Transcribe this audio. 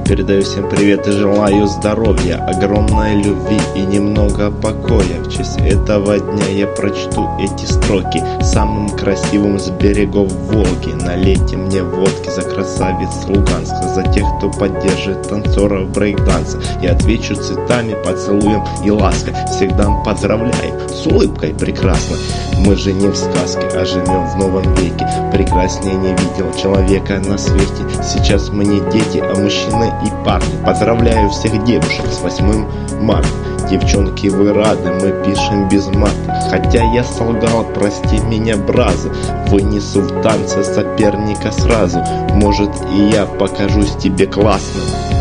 Передаю всем привет и желаю здоровья, огромной любви и немного покоя. В честь этого дня я прочту эти строки самым красивым с берегов Волги. Налейте мне водки за красавиц Луганска, за тех, кто поддержит танцоров брейкданса. Я отвечу цветами, поцелуем и лаской. Всегда поздравляем с улыбкой прекрасно. Мы же не в сказке, а живем в новом веке. Прекраснее не видел человека на свете. Сейчас мы не дети, а мужчины и парни. Поздравляю всех девушек с 8 марта. Девчонки, вы рады, мы пишем без мата. Хотя я солгал, прости меня, браза. Вынесу в танце соперника сразу. Может, и я покажусь тебе классным.